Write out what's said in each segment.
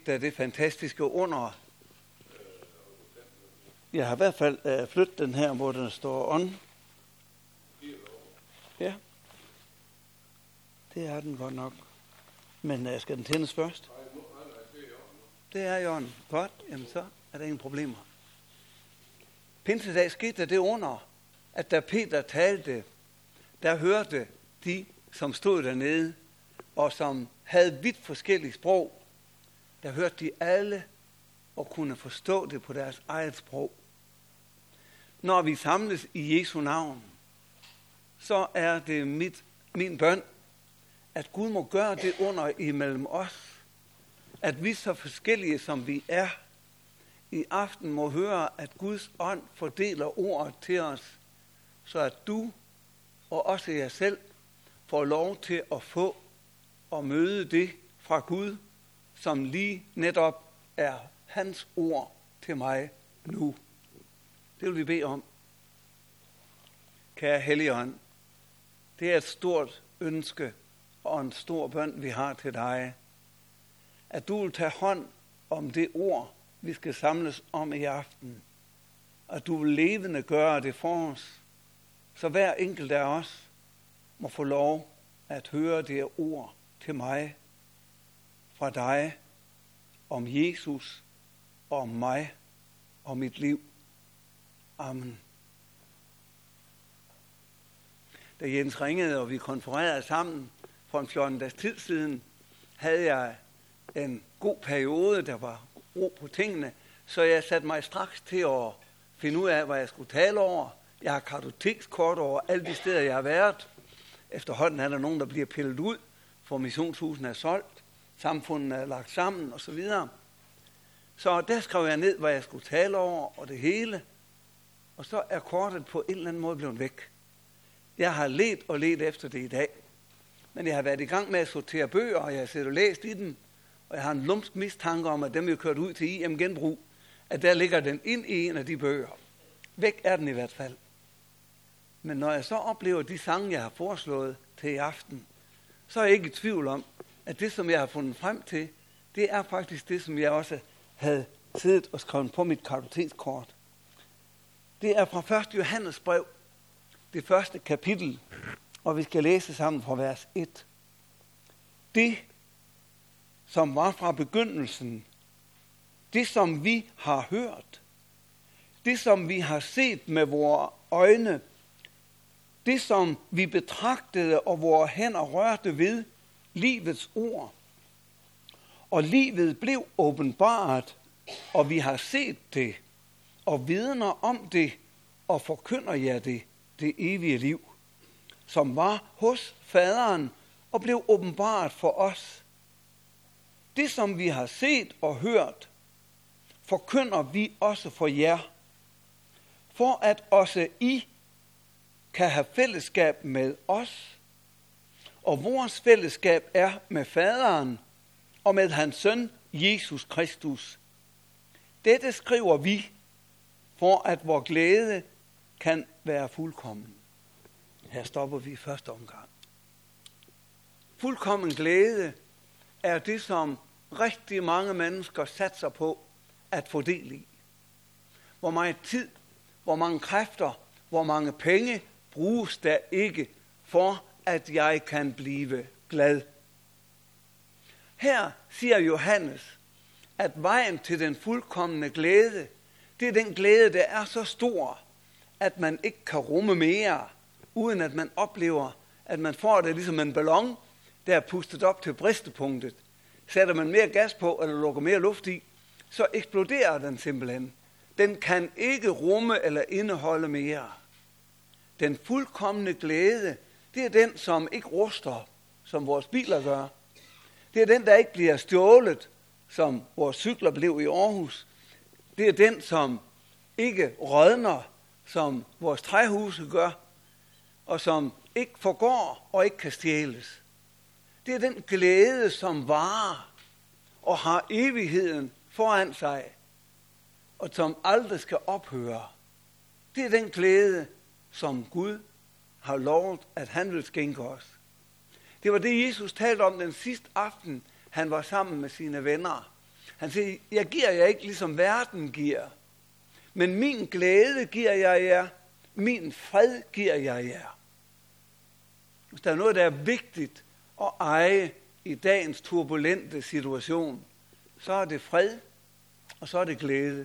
der det fantastiske under. Jeg har i hvert fald flyttet den her, hvor den står on. Ja, det er den godt nok. Men skal den tændes først? Det er i orden. Godt, jamen så er der ingen problemer. Pinsedag skete der det under, at da Peter talte, der hørte de, som stod dernede, og som havde vidt forskellige sprog, der hørte de alle og kunne forstå det på deres eget sprog. Når vi samles i Jesu navn, så er det min bøn, at Gud må gøre det under imellem os, at vi så forskellige som vi er, i aften må høre, at Guds ånd fordeler ordet til os, så at du og også jeg selv får lov til at få og møde det fra Gud, som lige netop er hans ord til mig nu. Det vil vi bede om. Kære Helligånd, det er et stort ønske og en stor bøn, vi har til dig, at du vil tage hånd om det ord, vi skal samles om i aften, at du vil levende gøre det for os, så hver enkelt af os må få lov at høre det ord til mig, fra dig, om Jesus, og om mig, og mit liv. Amen. Da Jens ringede, og vi konfererede sammen for en 14 dages tid siden, havde jeg en god periode, der var ro på tingene, så jeg satte mig straks til at finde ud af, hvad jeg skulle tale over. Jeg har kartotekskort over alle de steder, jeg har været. Efterhånden er der nogen, der bliver pillet ud, for missionshusene er solgt, samfundet er lagt sammen osv. Så der skrev jeg ned, hvad jeg skulle tale over, og det hele. Og så er kortet på en eller anden måde blevet væk. Jeg har let efter det i dag. Men jeg har været i gang med at sortere bøger, og jeg har set og læst i dem. Og jeg har en lumsk mistanke om, at dem vi har kørt ud til IM Genbrug, at der ligger den ind i en af de bøger. Væk er den i hvert fald. Men når jeg så oplever de sange, jeg har foreslået til i aften, så er jeg ikke i tvivl om, at det, som jeg har fundet frem til, det er faktisk det, som jeg også havde siddet og skrevet på mit kartotekskort. Det er fra 1. Johannes brev, det første kapitel, og vi skal læse sammen fra vers 1. Det, som var fra begyndelsen, det, som vi har hørt, det, som vi har set med vores øjne, det, som vi betragtede og vores hænder rørte ved, livets ord. Og livet blev åbenbaret, og vi har set det, og vidner om det, og forkynder jer det evige liv, som var hos faderen, og blev åbenbaret for os. Det, som vi har set og hørt, forkynder vi også for jer, for at også I kan have fællesskab med os, og vores fællesskab er med faderen og med hans søn, Jesus Kristus. Dette skriver vi, for at vor glæde kan være fuldkommen. Her stopper vi i første omgang. Fuldkommen glæde er det, som rigtig mange mennesker satser på at få del i. Hvor meget tid, hvor mange kræfter, hvor mange penge bruges der ikke for, at jeg kan blive glad. Her siger Johannes, at vejen til den fuldkomne glæde, det er den glæde, der er så stor, at man ikke kan rumme mere, uden at man oplever, at man får det ligesom en ballon, der er pustet op til bristepunktet. Sætter man mere gas på, eller lukker mere luft i, så eksploderer den simpelthen. Den kan ikke rumme eller indeholde mere. Den fuldkomne glæde, det er den, som ikke ruster, som vores biler gør. Det er den, der ikke bliver stjålet, som vores cykler blev i Aarhus. Det er den, som ikke rådner, som vores træhuse gør, og som ikke forgår og ikke kan stjæles. Det er den glæde, som varer og har evigheden foran sig, og som aldrig skal ophøre. Det er den glæde, som Gud har lovet, at han vil skænke os. Det var det, Jesus talte om den sidste aften, han var sammen med sine venner. Han siger, jeg giver jer ikke ligesom verden giver, men min glæde giver jeg jer, min fred giver jeg jer. Hvis der er noget, der er vigtigt at eje i dagens turbulente situation, så er det fred, og så er det glæde.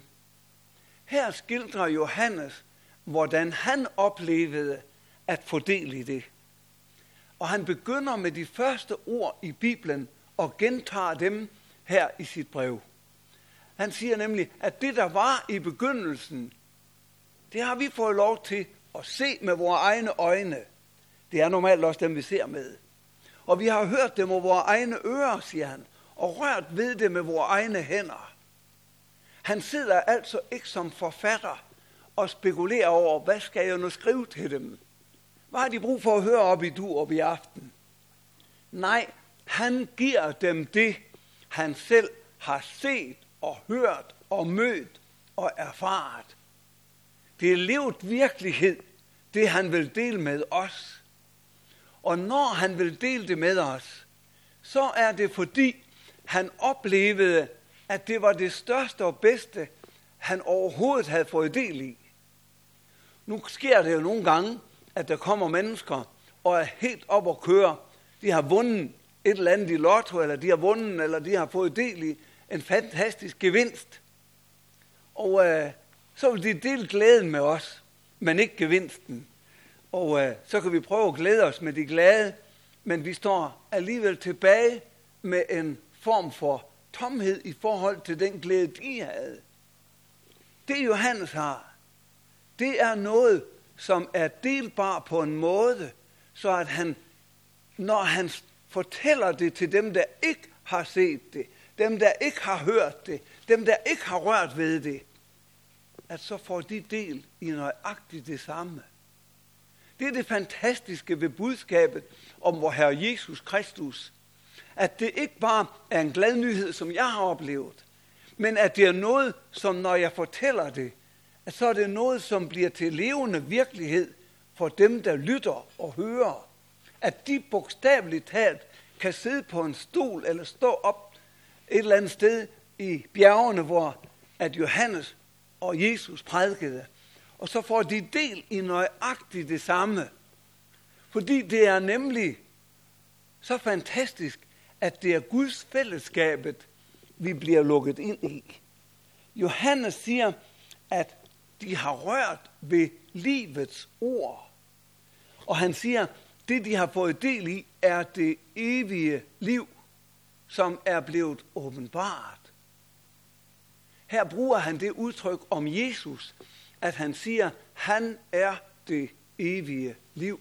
Her skildrer Johannes, hvordan han oplevede at få del i det. Og han begynder med de første ord i Bibelen og gentager dem her i sit brev. Han siger nemlig, at det, der var i begyndelsen, det har vi fået lov til at se med vores egne øjne. Det er normalt også dem, vi ser med. Og vi har hørt det med vores egne ører, siger han, og rørt ved det med vores egne hænder. Han sidder altså ikke som forfatter og spekulerer over, hvad skal jeg nu skrive til dem? Hvad har de brug for at høre op i Durup i aften? Nej, han giver dem det, han selv har set og hørt og mødt og erfaret. Det er levet virkelighed, det han vil dele med os. Og når han vil dele det med os, så er det fordi, han oplevede, at det var det største og bedste, han overhovedet havde fået del i. Nu sker det jo nogle gange, at der kommer mennesker og er helt op at køre. De har vundet et eller andet i lotto, eller de har vundet, eller de har fået del i en fantastisk gevinst. Og så vil de dele glæden med os, men ikke gevinsten. Og så kan vi prøve at glæde os med de glade, men vi står alligevel tilbage med en form for tomhed i forhold til den glæde, de havde. Det Johannes har, det er noget, som er delbar på en måde, så at han, når han fortæller det til dem, der ikke har set det, dem, der ikke har hørt det, dem, der ikke har rørt ved det, at så får de del i nøjagtigt det samme. Det er det fantastiske ved budskabet om vor Herre Jesus Kristus, at det ikke bare er en glad nyhed, som jeg har oplevet, men at det er noget, som når jeg fortæller det, at så er det noget, som bliver til levende virkelighed for dem, der lytter og hører. At de bogstaveligt talt kan sidde på en stol eller stå op et eller andet sted i bjergene, hvor at Johannes og Jesus prædikede. Og så får de del i nøjagtigt det samme. Fordi det er nemlig så fantastisk, at det er Guds fællesskabet, vi bliver lukket ind i. Johannes siger, at de har rørt ved livets ord. Og han siger, at det de har fået del i, er det evige liv, som er blevet åbenbart. Her bruger han det udtryk om Jesus, at han siger, han er det evige liv.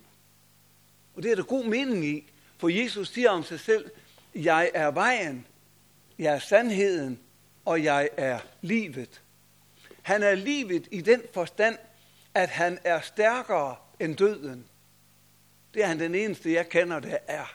Og det er der god mening i, for Jesus siger om sig selv, jeg er vejen, jeg er sandheden, og jeg er livet. Han er livet i den forstand, at han er stærkere end døden. Det er han den eneste, jeg kender, der er.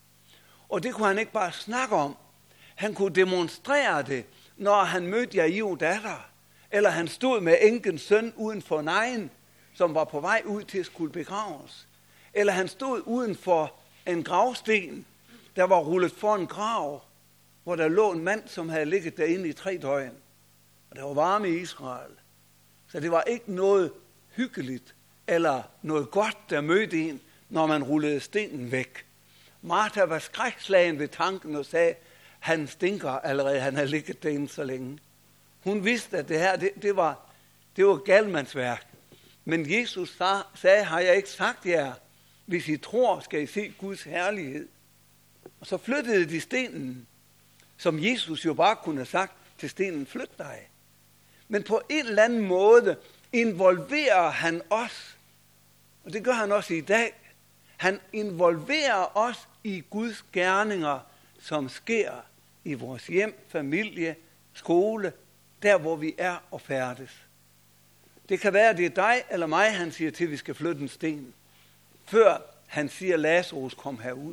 Og det kunne han ikke bare snakke om. Han kunne demonstrere det, når han mødte Jairo datter, eller han stod med enkens søn uden for Nain, som var på vej ud til at skulle begraves. Eller han stod uden for en gravsten, der var rullet for en grav, hvor der lå en mand, som havde ligget derinde i 3 døgn. Og der var varme i Israel. Så det var ikke noget hyggeligt eller noget godt, der mødte en, når man rullede stenen væk. Martha var skrækslagen ved tanken og sagde, han stinker allerede, han har ligget derinde så længe. Hun vidste, at det her, det var galmandsværk. Men Jesus sagde, har jeg ikke sagt jer, hvis I tror, skal I se Guds herlighed. Og så flyttede de stenen, som Jesus jo bare kunne have sagt til stenen, flyt dig. Men på en eller anden måde involverer han os, og det gør han også i dag. Han involverer os i Guds gerninger, som sker i vores hjem, familie, skole, der hvor vi er og færdes. Det kan være, at det er dig eller mig, han siger til, at vi skal flytte en sten, før han siger, Lazarus kom herud.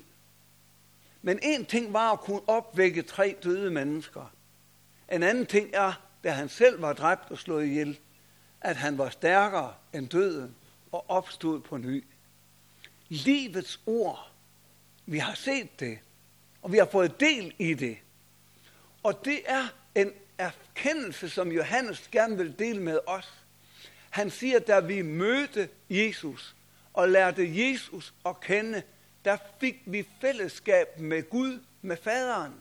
Men en ting var at kunne opvække 3 døde mennesker. En anden ting er, da han selv var dræbt og slået ihjel, at han var stærkere end døden og opstod på ny. Livets ord, vi har set det, og vi har fået del i det. Og det er en erkendelse, som Johannes gerne vil dele med os. Han siger, da vi mødte Jesus og lærte Jesus at kende, der fik vi fællesskab med Gud, med faderen.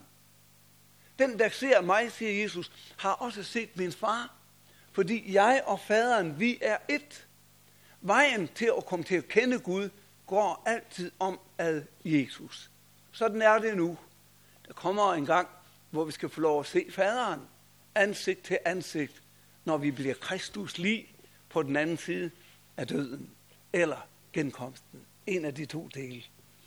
Den, der ser mig, siger Jesus, har også set min far. Fordi jeg og faderen, vi er ét. Vejen til at komme til at kende Gud, går altid om ad Jesus. Sådan er det nu. Der kommer en gang, hvor vi skal få lov at se faderen ansigt til ansigt, når vi bliver Kristus lig på den anden side af døden eller genkomsten. En af de to dele.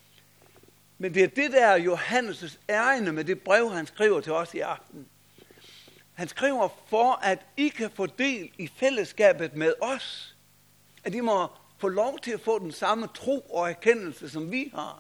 Men det er det, der er Johannes' ærinde med det brev, han skriver til os i aften. Han skriver for, at I kan få del i fællesskabet med os. At I må få lov til at få den samme tro og erkendelse, som vi har.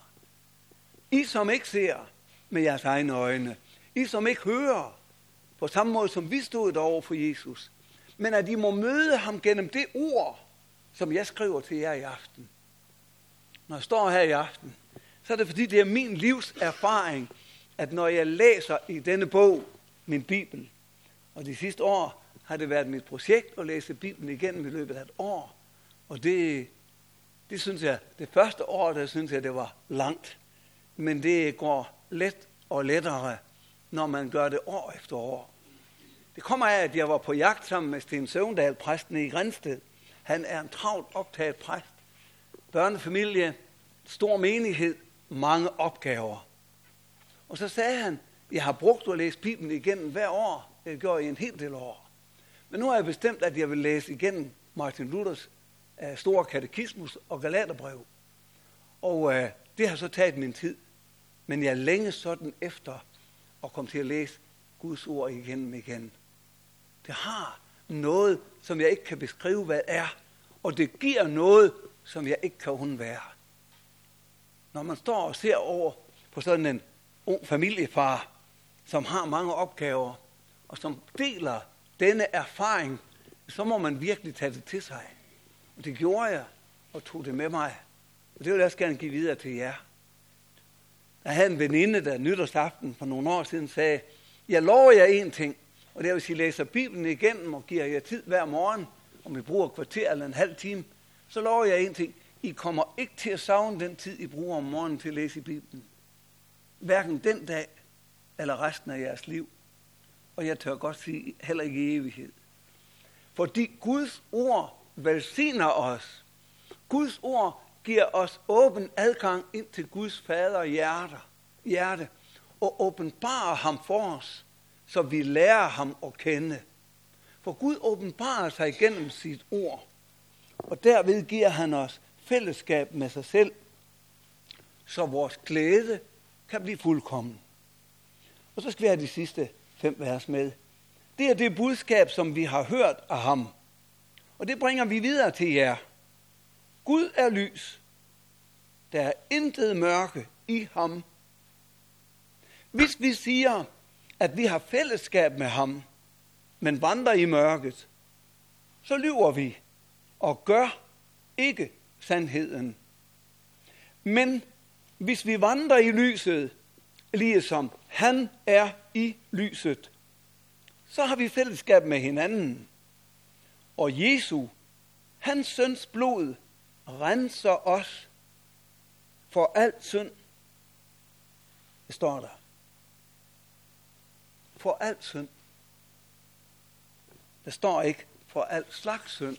I, som ikke ser med jeres egne øjne. I, som ikke hører på samme måde, som vi stod derovre for Jesus. Men at I må møde ham gennem det ord, som jeg skriver til jer i aften. Når jeg står her i aften, så er det fordi, det er min livs erfaring, at når jeg læser i denne bog, min Bibel, og de sidste år har det været mit projekt at læse Bibelen igennem i løbet af et år. Og det synes jeg, det første år, der synes jeg, det var langt. Men det går let og lettere, når man gør det år efter år. Det kommer af, at jeg var på jagt sammen med Sten Søvndal, præsten i Grindsted. Han er en travlt optaget præst. Børnefamilie, stor menighed, mange opgaver. Og så sagde han, jeg har brugt at læse Bibelen igennem hver år. Det gjorde jeg en hel del år. Men nu har jeg bestemt, at jeg vil læse igennem Martin Luthers store katekismus og Galaterbrev. Og det har så taget min tid. Men jeg længes sådan efter at komme til at læse Guds ord igen. Det har noget, som jeg ikke kan beskrive, hvad er. Og det giver noget, som jeg ikke kan undvære. Når man står og ser over på sådan en ung familiefar, som har mange opgaver, og som deler denne erfaring, så må man virkelig tage det til sig. Og det gjorde jeg, og tog det med mig. Og det vil jeg også gerne give videre til jer. Jeg havde en veninde, der nytårsaften for nogle år siden sagde, jeg lover jer en ting, og det er, hvis I læser Bibelen igennem og giver jer tid hver morgen, om I bruger et kvarter eller en halv time, så lover jeg en ting. I kommer ikke til at savne den tid, I bruger om morgenen til at læse i Bibelen. Hverken den dag eller resten af jeres liv. Og jeg tør godt sige, heller ikke i evighed. Fordi Guds ord velsigner os. Guds ord giver os åben adgang ind til Guds fader hjerte og åbenbarer ham for os, så vi lærer ham at kende. For Gud åbenbarer sig gennem sit ord, og derved giver han os fællesskab med sig selv, så vores glæde kan blive fuldkommen. Og så skal vi have de sidste 5 vers med. Det er det budskab, som vi har hørt af ham. Og det bringer vi videre til jer. Gud er lys. Der er intet mørke i ham. Hvis vi siger, at vi har fællesskab med ham, men vandrer i mørket, så lyver vi og gør ikke sandheden. Men hvis vi vandrer i lyset, ligesom han er i lyset, så har vi fællesskab med hinanden. Og Jesu, hans søns blod, renser os for al synd. Det står der. For al synd. Der står ikke for al slags synd.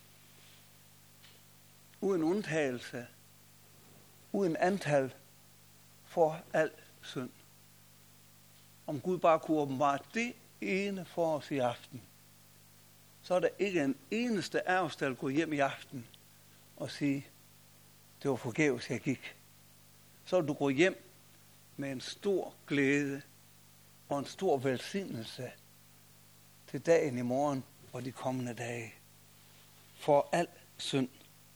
Uden undtagelse. Uden antal. For al synd. Om Gud bare kunne åbenbare det ene for os i aften, så er der ikke en eneste af os, der vil gå hjem i aften og sige, det var forgæves, jeg gik. Så vil du gå hjem med en stor glæde og en stor velsignelse til dagen i morgen og de kommende dage. For al synd.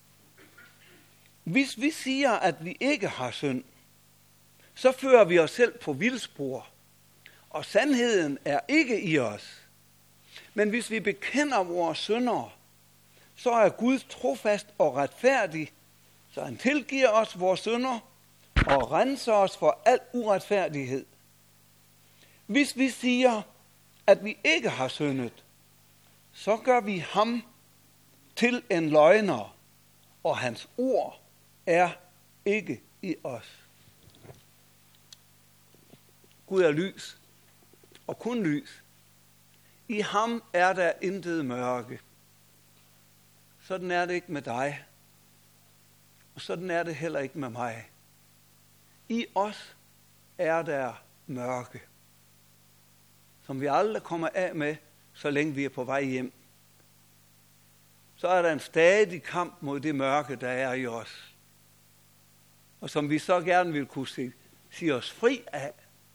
Hvis vi siger, at vi ikke har synd, så fører vi os selv på vildspor, og sandheden er ikke i os. Men hvis vi bekender vores synder, så er Gud trofast og retfærdig, så han tilgiver os vores synder og renser os for al uretfærdighed. Hvis vi siger, at vi ikke har syndet, så gør vi ham til en løgner, og hans ord er ikke i os. Gud er lys, og kun lys. I ham er der intet mørke. Sådan er det ikke med dig, og sådan er det heller ikke med mig. I os er der mørke, som vi aldrig kommer af med, så længe vi er på vej hjem. Så er der en stadig kamp mod det mørke, der er i os, og som vi så gerne vil kunne sige os fri af.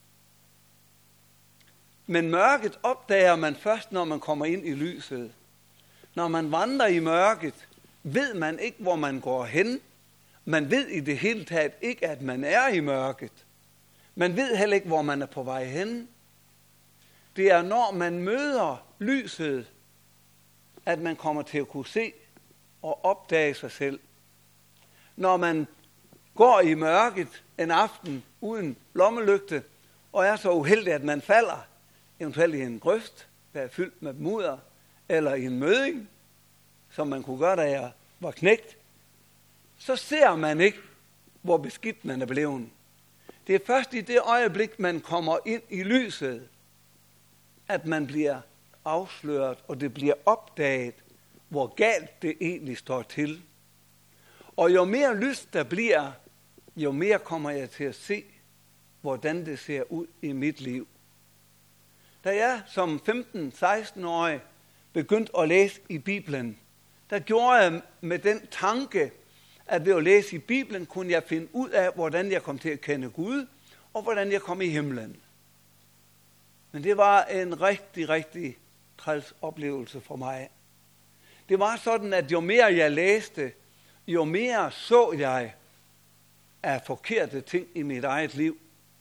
Men mørket opdager man først, når man kommer ind i lyset. Når man vandrer i mørket, ved man ikke, hvor man går hen. Man ved i det hele taget ikke, at man er i mørket. Man ved heller ikke, hvor man er på vej hen. Det er, når man møder lyset, at man kommer til at kunne se og opdage sig selv. Når man går i mørket en aften uden lommelygte, og er så uheldig, at man falder, eventuelt i en grøft, der er fyldt med mudder, eller i en mødding, som man kunne gøre, da jeg var knægt, så ser man ikke, hvor beskidt man er blevet. Det er først i det øjeblik, man kommer ind i lyset, at man bliver afsløret, og det bliver opdaget, hvor galt det egentlig står til. Og jo mere lyst der bliver, jo mere kommer jeg til at se, hvordan det ser ud i mit liv. Da jeg som 15-16-årig begyndte at læse i Bibelen, der gjorde jeg med den tanke, at ved at læse i Bibelen, kunne jeg finde ud af, hvordan jeg kom til at kende Gud, og hvordan jeg kom i himlen. Men det var en rigtig, rigtig træls oplevelse for mig. Det var sådan, at jo mere jeg læste, jo mere så jeg af forkerte ting i mit eget liv.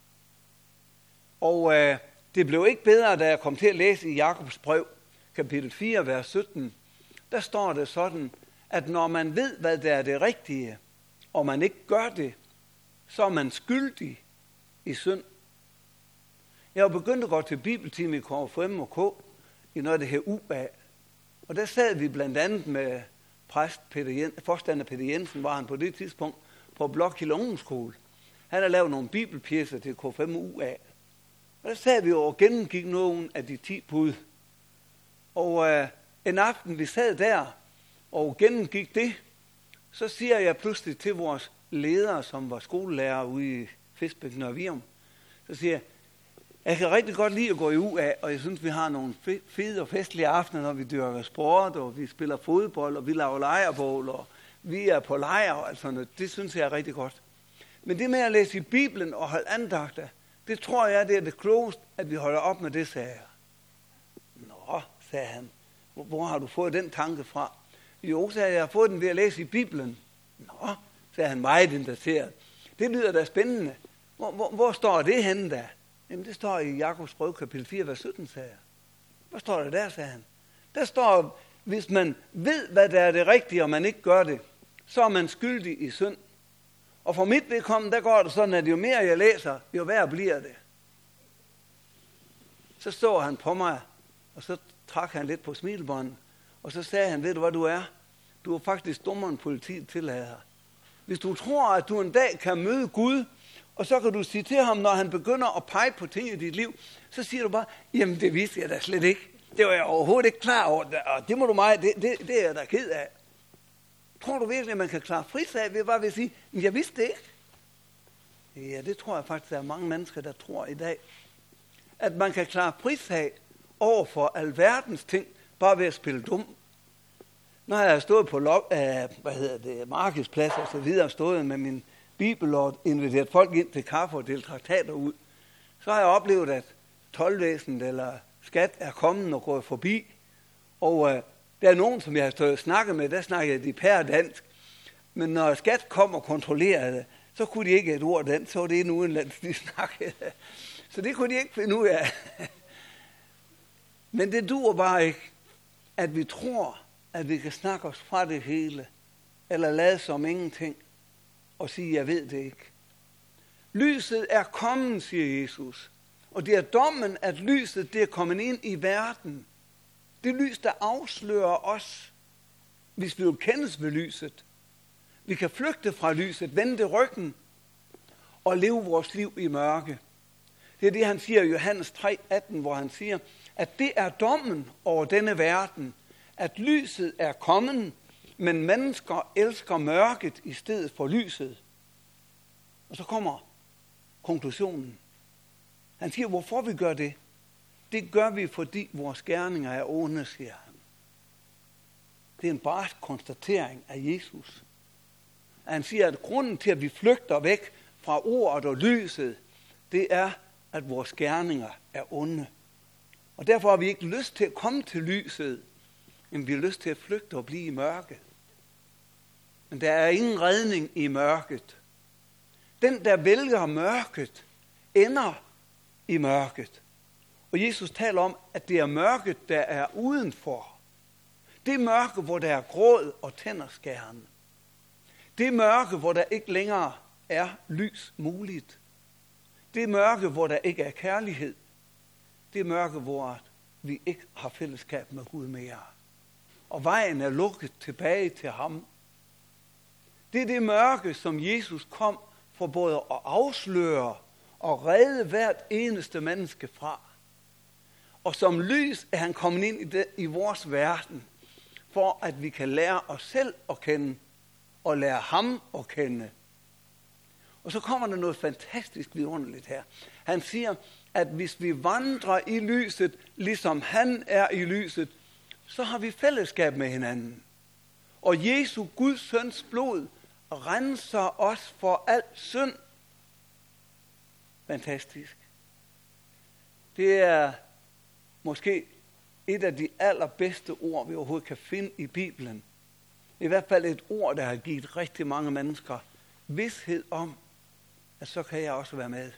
Og det blev ikke bedre, da jeg kom til at læse i Jakobs brev, kapitel 4, vers 17. Der står det sådan, at når man ved, hvad der er det rigtige, og man ikke gør det, så er man skyldig i synd. Jeg var begyndt at gå til bibeltime i KFM og K, i noget af det her UA. Og der sad vi blandt andet med forstander Peter Jensen, var han på det tidspunkt, på Blåkilde Ungdomsskole. Han har lavet nogle bibelpjecer til KFM UA. Og der sad vi og gennemgik nogle af de 10 bud. Og en aften vi sad der og gennemgik det, så siger jeg pludselig til vores leder, som var skolelærer ude i Fisbæk Nørre Virum, så siger jeg kan rigtig godt lide at gå i UA, og jeg synes, vi har nogle fede og festlige aftener, når vi dyrker sport, og vi spiller fodbold, og vi laver lejrbål, og vi er på lejr og alt sådan noget. Det synes jeg er rigtig godt. Men det med at læse i Bibelen og holde andagter, det tror jeg, det er det klogest, at vi holder op med det, sagde jeg. Nå, sagde han. Hvor har du fået den tanke fra? Jo, sagde jeg har fået den ved at læse i Bibelen. Nå, sagde han meget interesseret. Det lyder da spændende. Hvor står det henne da? Jamen, det står i Jakobs brev, kapitel 4, vers 17, sagde jeg. Hvad står der der, sagde han? Der står, hvis man ved, hvad der er det rigtige, og man ikke gør det, så er man skyldig i synd. Og for mit vedkommende, der går det sådan, at jo mere jeg læser, jo værre bliver det. Så så han på mig, og så trak han lidt på smilebåndet, og så sagde han, ved du hvad du er? Du er faktisk dummere end politiet tillader. Hvis du tror, at du en dag kan møde Gud, og så kan du sige til ham, når han begynder at pege på ting i dit liv, så siger du bare, jamen det vidste jeg da slet ikke. Det var jeg overhovedet ikke klar over, og det må du mig, det er jeg da ked af. Tror du virkelig, at man kan klare frisag ved bare ved at sige, men jeg vidste det ikke? Ja, det tror jeg faktisk, der er mange mennesker, der tror i dag. At man kan klare frisag over for alverdens ting, bare ved at spille dum. Når jeg har stået på markedsplads og så videre, stået med min bibel og inviteret folk ind til kaffe og delt traktater ud, så har jeg oplevet, at toldvæsenet eller skat er kommet og gået forbi. Og der er nogen, som jeg har stået og snakket med, der snakker de dansk. Men når skat kom og kontrollerede det, så kunne de ikke et ord dansk, så var det en udenlandsk, de snakkede. Så det kunne de ikke finde ud af. Men det duer bare ikke, at vi tror, at vi kan snakke os fra det hele, eller lade som ingenting, og sige, jeg ved det ikke. Lyset er kommet, siger Jesus, Og det er dommen, at lyset det er kommet ind i verden. Det lys, der afslører os, hvis vi vil kendes ved lyset. Vi kan flygte fra lyset, vende ryggen og leve vores liv i mørke. Det er det, han siger i Johannes 3:18, hvor han siger, at det er dommen over denne verden, at lyset er kommet, men mennesker elsker mørket i stedet for lyset. Og så kommer konklusionen. Han siger, hvorfor vi gør det? Det gør vi, fordi vores gerninger er onde, siger han. Det er en barsk konstatering af Jesus. Han siger, at grunden til, at vi flygter væk fra ordet og lyset, det er, at vores gerninger er onde. Og derfor har vi ikke lyst til at komme til lyset, men vi har lyst til at flygte og blive i mørke. Men der er ingen redning i mørket. Den, der vælger mørket, ender i mørket. Og Jesus taler om, at det er mørket, der er udenfor. Det er mørke, hvor der er gråd og tænderskærende. Det er mørke, hvor der ikke længere er lys muligt. Det er mørke, hvor der ikke er kærlighed. Det er mørke, hvor vi ikke har fællesskab med Gud mere. Og vejen er lukket tilbage til ham. Det er det mørke, som Jesus kom for både at afsløre og redde hvert eneste menneske fra. Og som lys er han kommet ind i vores verden, for at vi kan lære os selv at kende og lære ham at kende. Og så kommer der noget fantastisk vidunderligt her. Han siger, at hvis vi vandrer i lyset, ligesom han er i lyset, så har vi fællesskab med hinanden. Og Jesu, Guds søns blod, renser os for al synd. Fantastisk. Det er måske et af de allerbedste ord, vi overhovedet kan finde i Bibelen. I hvert fald et ord, der har givet rigtig mange mennesker vished om, at så kan jeg også være med.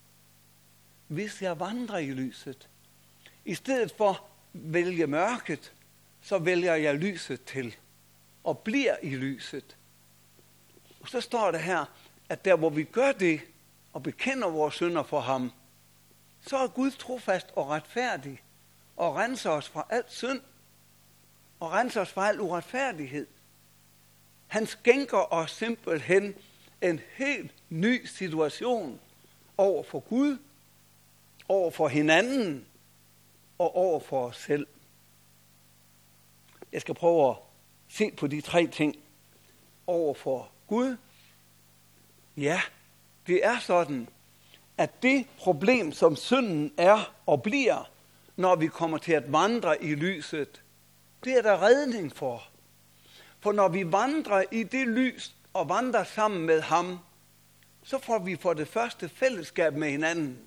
Hvis jeg vandrer i lyset, i stedet for at vælge mørket, så vælger jeg lyset til og bliver i lyset. Og så står det her, at der hvor vi gør det og bekender vores synder for ham, så er Gud trofast og retfærdig og renser os fra alt synd og renser os fra al uretfærdighed. Han skænker os simpelthen en helt ny situation over for Gud, over for hinanden og over for os selv. Jeg skal prøve at se på de 3 ting. Over for Gud. Ja, det er sådan, at det problem, som synden er og bliver, når vi kommer til at vandre i lyset, det er der redning for. For når vi vandrer i det lys og vandrer sammen med ham, så får vi for det første fællesskab med hinanden.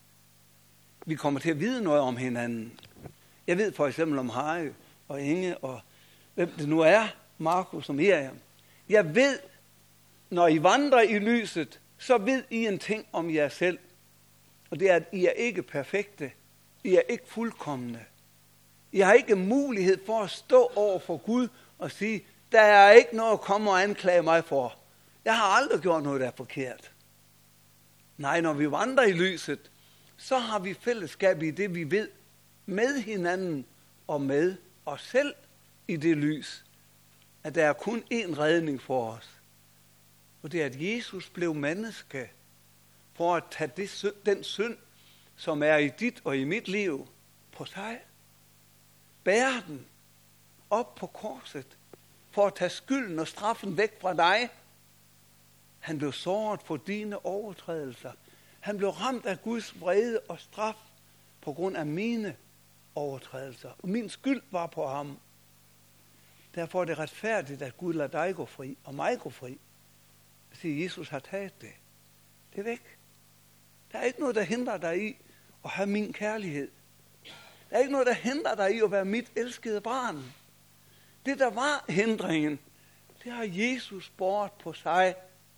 Vi kommer til at vide noget om hinanden. Jeg ved for eksempel om Harry og Inge og hvem det nu er, Markus og Miriam. Jeg ved, når I vandrer i lyset, så ved I en ting om jer selv. Og det er, at I er ikke perfekte. I er ikke fuldkomne. I har ikke mulighed for at stå over for Gud og sige, der er ikke noget at komme og anklage mig for. Jeg har aldrig gjort noget, der er forkert. Nej, når vi vandrer i lyset, så har vi fællesskab i det, vi ved med hinanden og med os selv i det lys, at der er kun én redning for os. Og det er, at Jesus blev menneske for at tage den synd, som er i dit og i mit liv, på sig. Bære den op på korset, for at tage skylden og straffen væk fra dig. Han blev såret for dine overtrædelser. Han blev ramt af Guds vrede og straf på grund af mine overtrædelser. Og min skyld var på ham. Derfor er det retfærdigt, at Gud lader dig gå fri og mig gå fri. Fordi Jesus har taget det. Det er væk. Der er ikke noget, der hindrer dig i at have min kærlighed. Der er ikke noget, der hindrer dig i at være mit elskede barn. Det, der var hindringen, det har Jesus båret på sig.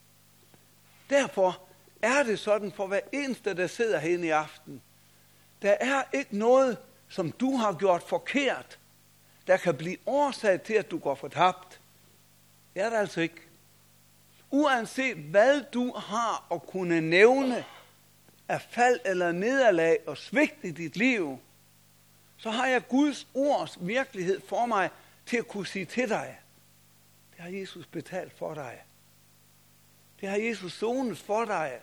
Derfor er det sådan for hver eneste, der sidder herinde i aften. Der er ikke noget, som du har gjort forkert, der kan blive årsag til, at du går fortabt. Det er det altså ikke. Uanset hvad du har at kunne nævne af fald eller nederlag og svigt i dit liv, så har jeg Guds ords virkelighed for mig til at kunne sige til dig, det har Jesus betalt for dig. Det har Jesus sonet for dig.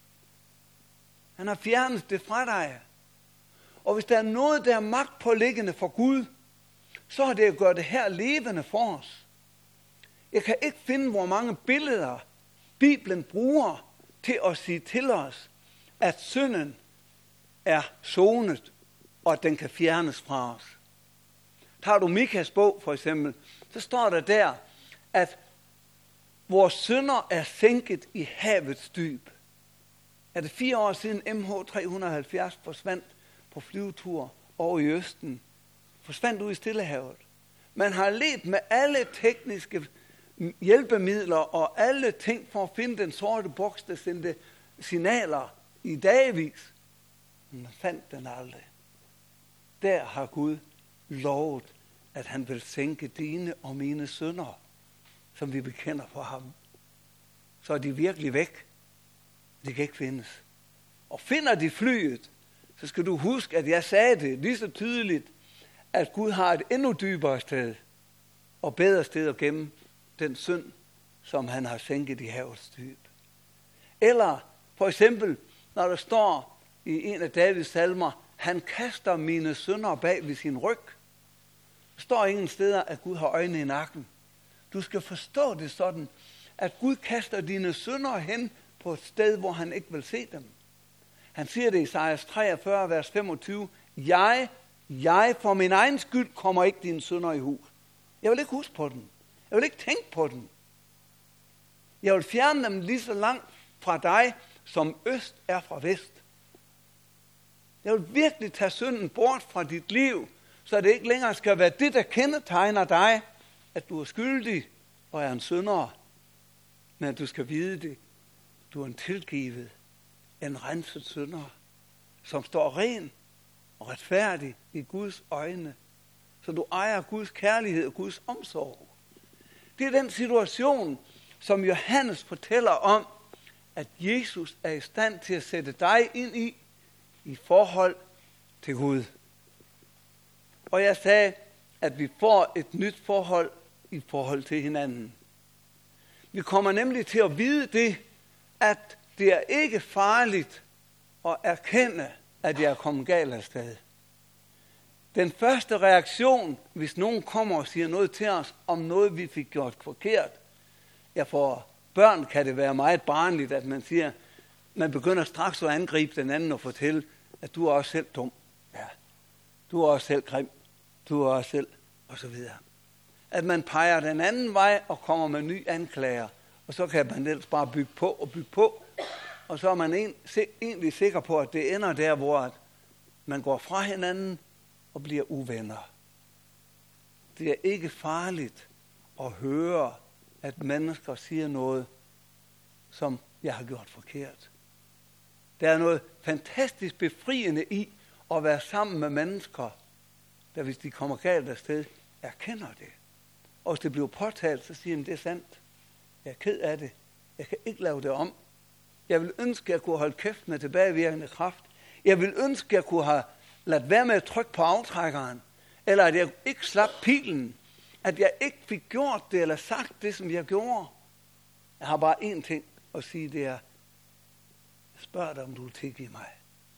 Han har fjernet det fra dig. Og hvis der er noget, der er magtpåliggende for Gud, så er det at gøre det her levende for os. Jeg kan ikke finde, hvor mange billeder Bibelen bruger til at sige til os, at synden er sonet, og at den kan fjernes fra os. Tager du Mikas bog for eksempel, så står der, at vores synder er sænket i havets dyb. Er det 4 år siden MH370 forsvandt på flyvetur over i Østen, forsvandt ud i Stillehavet. Man har ledt med alle tekniske hjælpemidler og alle ting for at finde den sorte boks, der sendte signaler i dagvis. Men man fandt den aldrig. Der har Gud lovet, at han vil sænke dine og mine synder, som vi bekender for ham. Så er de virkelig væk. De kan ikke findes. Og finder de flyet, så skal du huske, at jeg sagde det lige så tydeligt, at Gud har et endnu dybere sted og bedre sted at gemme den synd, som han har sænket i havets dyb. Eller for eksempel, når der står i en af Davids salmer, han kaster mine synder bag ved sin ryg. Der står ingen steder, at Gud har øjne i nakken. Du skal forstå det sådan, at Gud kaster dine synder hen på et sted, hvor han ikke vil se dem. Han siger det i Esajas 43, vers 25. Jeg for min egen skyld kommer ikke dine synder i hus. Jeg vil ikke huske på dem. Jeg vil ikke tænke på dem. Jeg vil fjerne dem lige så langt fra dig, som øst er fra vest. Jeg vil virkelig tage synden bort fra dit liv, så det ikke længere skal være det, der kendetegner dig, at du er skyldig og er en synder. Men at du skal vide det. Du er en tilgivet, en renset synder, som står ren og retfærdig i Guds øjne. Så du ejer Guds kærlighed og Guds omsorg. Det er den situation, som Johannes fortæller om, at Jesus er i stand til at sætte dig ind i forhold til Gud. Og jeg sagde, at vi får et nyt forhold i forhold til hinanden. Vi kommer nemlig til at vide det, at det er ikke farligt at erkende, at jeg er kommet galt afsted. Den første reaktion, hvis nogen kommer og siger noget til os, om noget vi fik gjort forkert, for børn kan det være meget barnligt, at man siger, man begynder straks at angribe den anden og fortælle, at du er også selv dum. Ja, du er også selv grim. Du er også selv, og så videre. At man peger den anden vej og kommer med nye anklager, og så kan man ellers bare bygge på, og så er man egentlig sikker på, at det ender der, hvor man går fra hinanden og bliver uvenner. Det er ikke farligt at høre, at mennesker siger noget, som jeg har gjort forkert. Der er noget fantastisk befriende i at være sammen med mennesker, der hvis de kommer galt afsted, erkender det. Og hvis det bliver påtalt, så siger de, det er sandt. Jeg er ked af det. Jeg kan ikke lave det om. Jeg vil ønske, at jeg kunne holde kæft med tilbagevirkende kraft. Jeg vil ønske, at jeg kunne have ladt være med at trykke på aftrækkeren. Eller at jeg ikke slap pilen. At jeg ikke fik gjort det, eller sagt det, som jeg gjorde. Jeg har bare én ting at sige, det er, jeg spørger dig, om du vil tilgive mig.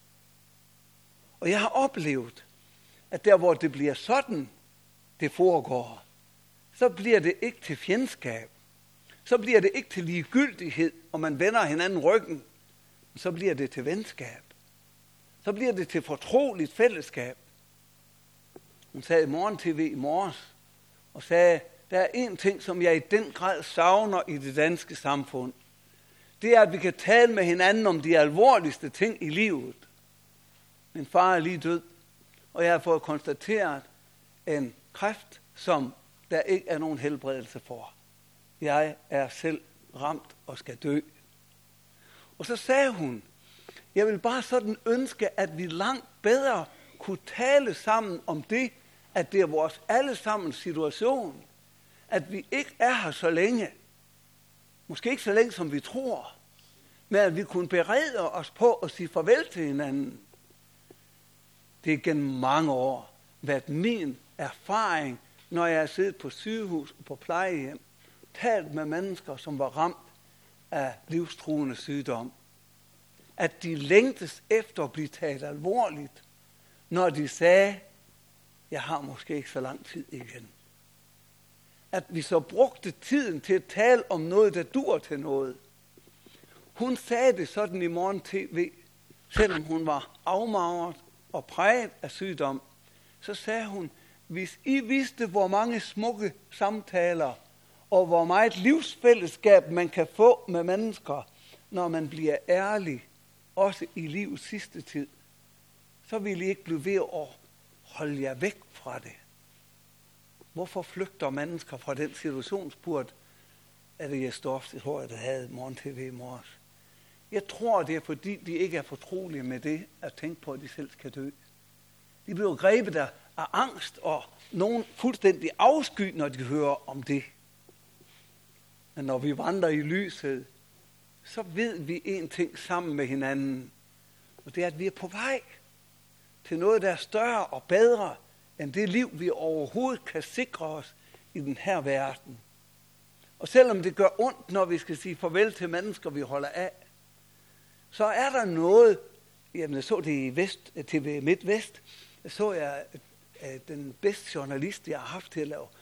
Og jeg har oplevet, at der, hvor det bliver sådan, det foregår, så bliver det ikke til fjendskab. Så bliver det ikke til ligegyldighed, og man vender hinanden ryggen. Så bliver det til venskab. Så bliver det til fortroligt fællesskab. Hun sagde i morgen-tv i morges, og sagde, der er en ting, som jeg i den grad savner i det danske samfund. Det er, at vi kan tale med hinanden om de alvorligste ting i livet. Min far er lige død, og jeg har fået konstateret en kræft, som der ikke er nogen helbredelse for. Jeg er selv ramt og skal dø. Og så sagde hun, jeg vil bare sådan ønske, at vi langt bedre kunne tale sammen om det, at det er vores allesammens situation. At vi ikke er her så længe. Måske ikke så længe, som vi tror. med at vi kunne berede os på at sige farvel til hinanden. Det er gennem mange år været min erfaring, når jeg har siddet på sygehus og på plejehjem, talt med mennesker, som var ramt af livstruende sygdom, at de længtes efter at blive taget alvorligt, når de sagde, jeg har måske ikke så lang tid igen. At vi så brugte tiden til at tale om noget, der dur til noget. Hun sagde det sådan i morgen tv, selvom hun var afmagret og præget af sygdom, så sagde hun, hvis I vidste, hvor mange smukke samtaler og hvor meget livsfællesskab man kan få med mennesker, når man bliver ærlig, også i livets sidste tid, så ville I ikke blive ved at holde jer væk fra det. Hvorfor flygter mennesker fra den situation, spurgte det jeg Storff, jeg tror, der havde morgen tv i morges. Jeg tror, det er fordi, de ikke er fortrolige med det, at tænke på, at de selv skal dø. De bliver grebet af angst og nogen fuldstændig afsky, når de hører om det. Men når vi vandrer i lyset, så ved vi en ting sammen med hinanden. Og det er, at vi er på vej til noget, der er større og bedre, end det liv, vi overhovedet kan sikre os i den her verden. Og selvom det gør ondt, når vi skal sige farvel til mennesker, vi holder af, så er der noget, jamen jeg så det i TV MidtVest, så jeg den bedste journalist, jeg har haft til at lave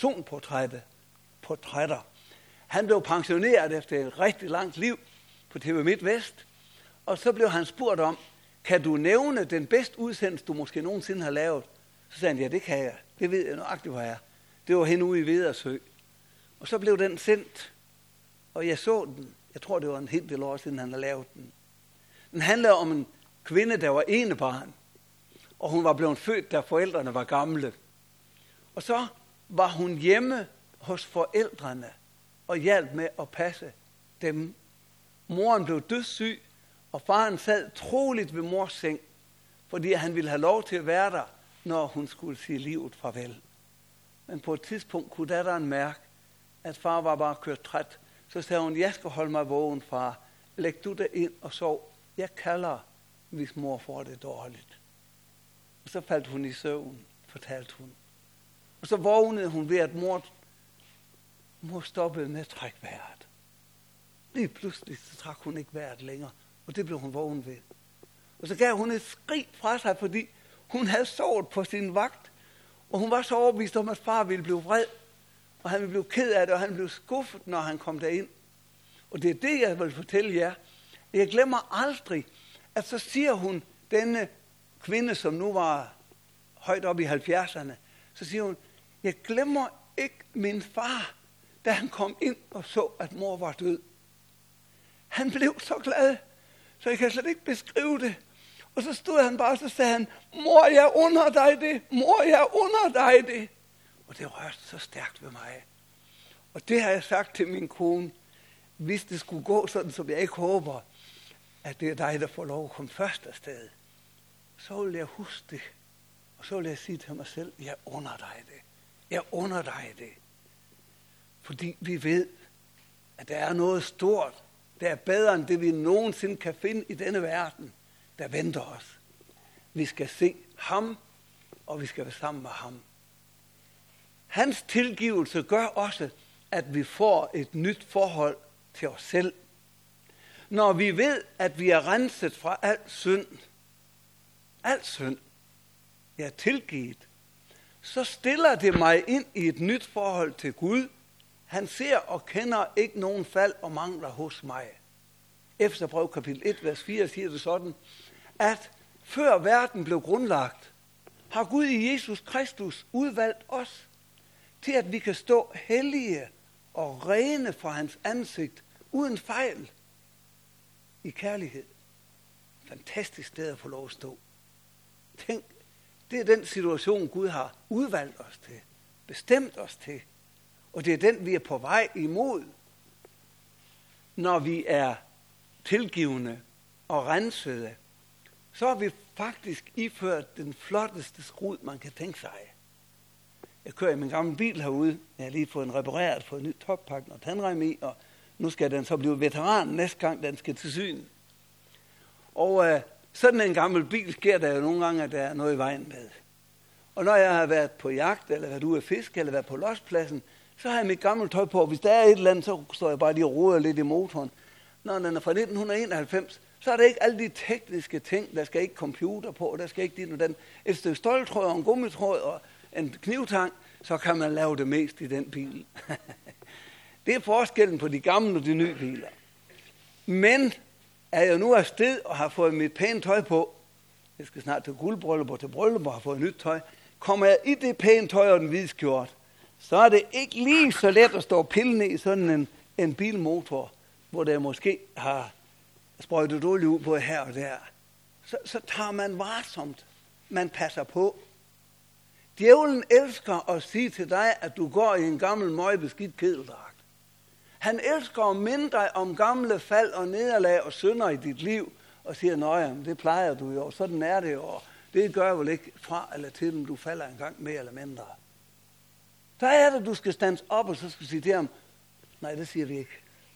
personportrætter. Han blev pensioneret efter et rigtig langt liv på TV MidtVest, og så blev han spurgt om, kan du nævne den bedste udsendelse, du måske nogensinde har lavet? Så sagde han, ja, det kan jeg. Det ved jeg nøjagtigt, hvor jeg er. Det var henne ude i Vedersø. Og så blev den sendt, og jeg så den. Jeg tror, det var en hel del år siden, han havde lavet den. Den handler om en kvinde, der var enebarn, og hun var blevet født, da forældrene var gamle. Og så var hun hjemme hos forældrene og hjalp med at passe dem. Moren blev dødssyg, og faren sad troligt ved mors seng, fordi han ville have lov til at være der, når hun skulle sige livet farvel. Men på et tidspunkt kunne datteren mærke, at far var bare kørt træt. Så sagde hun, jeg skal holde mig vågen, far. Læg du dig ind og sov. Jeg kalder, hvis mor får det dårligt. Og så faldt hun i søvn, fortalte hun. Og så vågnede hun ved, at mor stoppede med at trække vejret. Lige pludselig så trak hun ikke vejret længere, og det blev hun vågen ved. Og så gav hun et skrig fra sig, fordi hun havde sovet på sin vagt, og hun var så overbevist om, at far ville blive vred, og han ville blive ked af det, og han blev skuffet, når han kom derind. Og det er det, jeg vil fortælle jer. Jeg glemmer aldrig, at så siger hun, denne kvinde, som nu var højt op i 70'erne, så siger hun, jeg glemmer ikke min far, da han kom ind og så, at mor var død. Han blev så glad, så jeg kan slet ikke beskrive det. Og så stod han bare, og så sagde han, mor, jeg under dig det, mor, jeg under dig det. Og det rørte så stærkt ved mig. Og det har jeg sagt til min kone, hvis det skulle gå sådan, som jeg ikke håber, at det er dig, der får lov at komme først afsted, så vil jeg huske det. Og så vil jeg sige til mig selv, jeg under dig det. Jeg under dig det. Fordi vi ved, at der er noget stort, der er bedre end det, vi nogensinde kan finde i denne verden, der venter os. Vi skal se ham, og vi skal være sammen med ham. Hans tilgivelse gør også, at vi får et nyt forhold til os selv. Når vi ved, at vi er renset fra alt synd, jeg er tilgivet, så stiller det mig ind i et nyt forhold til Gud. Han ser og kender ikke nogen fald og mangler hos mig. Efterbrev kapitel 1, vers 4 siger det sådan, at før verden blev grundlagt, har Gud i Jesus Kristus udvalgt os til, at vi kan stå hellige og rene for hans ansigt uden fejl i kærlighed. Fantastisk sted at få lov at stå. Tænk, det er den situation, Gud har udvalgt os til, bestemt os til, og det er den, vi er på vej imod, når vi er tilgivende og rensede, så er vi faktisk iført den flotteste skrud, man kan tænke sig. Jeg kører i min gamle bil herude. Jeg har lige fået en repareret, fået en ny toppakke og tandrem i, og Nu skal den så blive veteran næste gang, den skal til syn. Og sådan en gammel bil sker der jo nogle gange, at der er noget i vejen med. Og når jeg har været på jagt, eller været ude at fiske, eller været på lospladsen, så har jeg mit gamle tøj på. Hvis der er et eller andet, så står jeg bare lige og roder lidt i motoren. Når den er fra 1991, så er der ikke alle de tekniske ting. Der skal ikke computer på, der skal ikke dit og den. Et stykke ståltråd og en gummitråd og en knivtang, så kan man lave det mest i den bil. Det er forskellen på de gamle og de nye biler. Men er jeg nu afsted og har fået mit pæne tøj på, jeg skal snart til guldbryllup og til bryllup og har fået nyt tøj, kommer jeg i det pæne tøj og den hvide skjort, så er det ikke lige så let at stå og pille ned i sådan en bilmotor, hvor der måske har sprøjtet olie ud på her og der. Så tager man varsomt. Man passer på. Djævlen elsker at sige til dig, at du går i en gammel møgbeskidt kedeldragt. Han elsker at minde dig om gamle fald og nederlag og synder i dit liv, og siger, nøj, det plejer du jo, sådan er det jo, det gør vel ikke fra eller til, om du falder en gang mere eller mindre. Så er det, du skal stands op, og så skal sige til ham, nej, det siger vi ikke.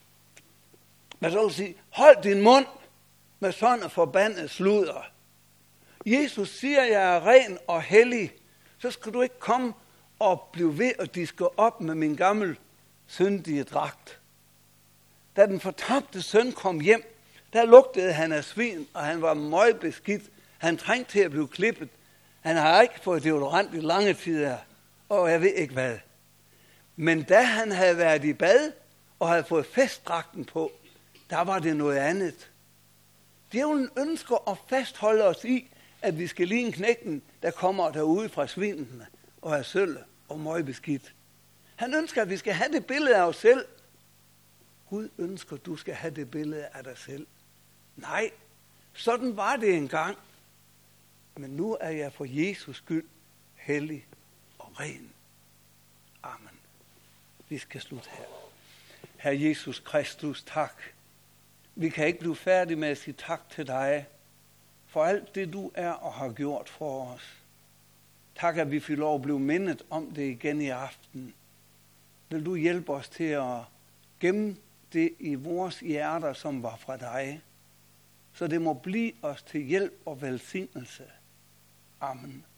Men så vil sige, hold din mund med sådan en forbandet sludder. Jesus siger, jeg er ren og hellig, så skal du ikke komme og blive ved at diske op med min gammel syndige dragt. Da den fortabte søn kom hjem, der lugtede han af svin, og han var møgbeskidt. Han trængte til at blive klippet. Han har ikke fået deodorant i lange tider, og jeg ved ikke hvad. Men da han havde været i bad, og havde fået festdragten på, der var det noget andet. Djævlen ønsker at fastholde os i, at vi skal ligne knægten, der kommer derude fra svinene, og er sølv og møgbeskidt. Han ønsker, at vi skal have det billede af os selv. Gud ønsker, at du skal have det billede af dig selv. Nej, sådan var det engang. Men nu er jeg for Jesus skyld hellig og ren. Amen. Vi skal slutte her. Herre Jesus Kristus, tak. Vi kan ikke blive færdige med at sige tak til dig for alt det, du er og har gjort for os. Tak, at vi får lov at blive mindet om det igen i aften. Vil du hjælpe os til at gemme det i vores hjerter, som var fra dig, så det må blive os til hjælp og velsignelse. Amen.